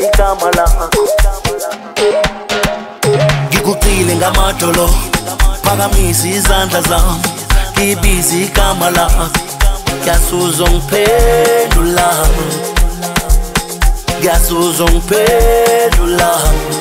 igama lakho. Ngikucile ngamadolo phakamisa izandla zami ngibiza igama lakho. Ngiyasuza ngiphendula, ngiyasuza ngiphendula,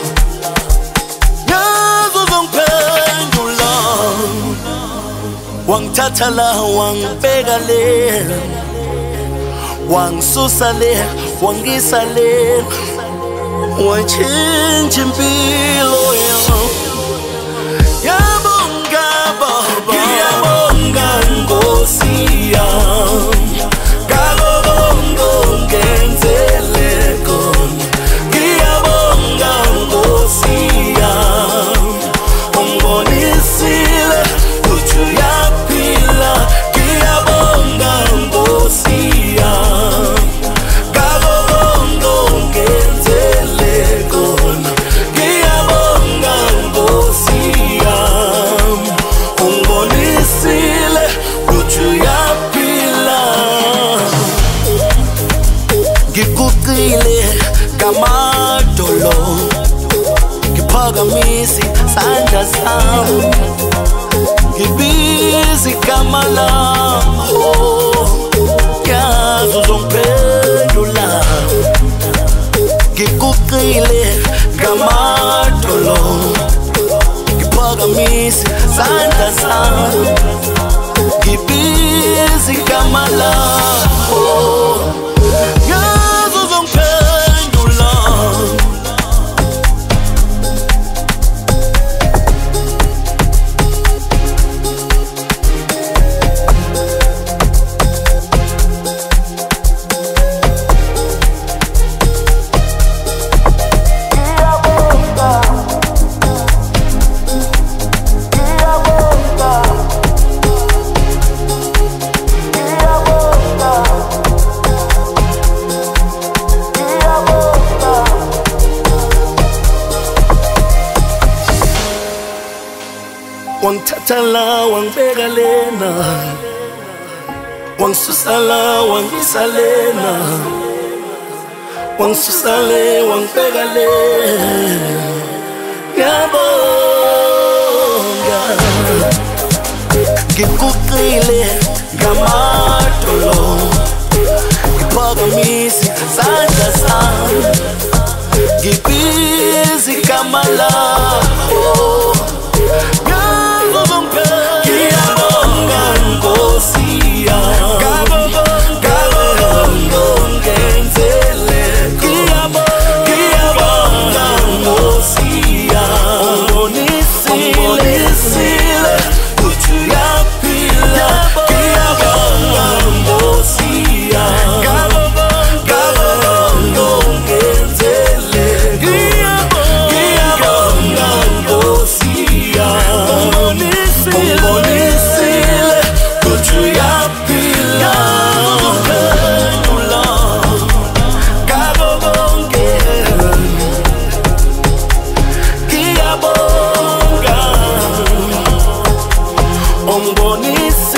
ngiyasuza ngiphendula. Wangithatha la wangibeka le, wangisusa le wangisa le, wachinja impilo yami. Ngiyabonga Baba, ngiyabonga Nkosi yami, ngako konke ungenzele kona. Ngiyabonga Nkosi yami, ungibonisile ukuthi uyaphila. Ngiyabonga Nkosi yami, ngako konke ungenzele kona. Ngiyabonga Nkosi yami, ungibonisile ukuthi uyaphila. Ngikucile ngamadolo ngiphakamisa isandla sami ngibiza igama lakho. Ngiyasuza ngiphendula, ngikucile ngamadolo ngiphakamisa isandla sami ngibiza igama lakho. Ngiyasuza ngiphendula, wangithatha la wangibeka lena, wangisusa la wangisa lena, wangisusa le wangibeka le. Ngiyabonga, ngikucile ngamadolo ngiphakamisa isandla sami ngibiza igama lakho. Ngiyabonga Nkosi yami, ngako konke ungenzele. Ngiyabonga Nkosi yami, ungibonisile ukuthi uyaphila. Ngiyabonga Nkosi yami, ngako konke ungenzele. Ngiyabonga Nkosi yami, ungibonisile ukuthi uyaphila. Ngako konke ngiyabonga, ungibonise